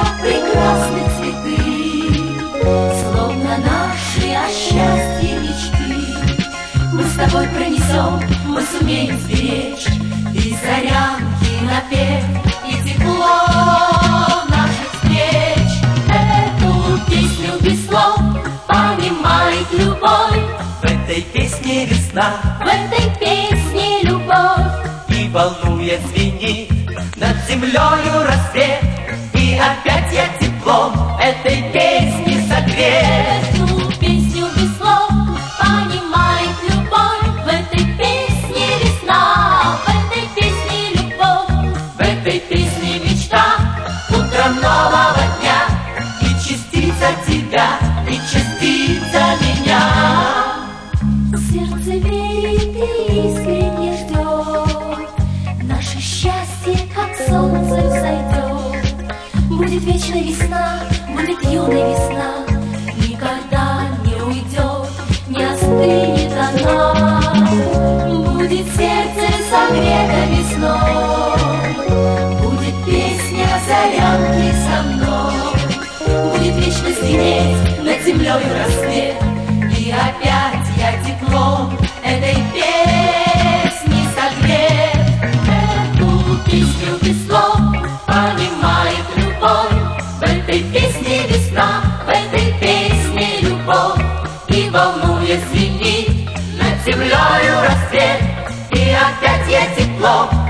как прекрасны цветы, словно наши о счастье мечты. Мы с тобой пронесем, мы сумеем сберечь и зарянки напеть, и тепло наших встреч. Эту песню без слов понимает любой. В этой песне весна, в этой песне любовь, и волнуя звенит над землею рассвет. И опять я теплом этой песни согрет. эту песню без слов понимает любой. В этой песне весна, в этой песне любовь, В этой песне мечта утром нового дня, и частица тебя, и частица меня. сердце верит и искренне ждет. Наше счастье, как солнце, взойдет. Будет вечная весна, будет юная весна, никогда не уйдет, не остынет она. Будет сердце согрето весной, будет песня зарянки со мной. Будет вечно звенеть над землею рассвет, и опять я теплом этой песни согрет. Эту песню без слов понимает любой. В этой песне весна, в этой песне любовь, и волнуя звенит над землею рассвет, и опять я теплом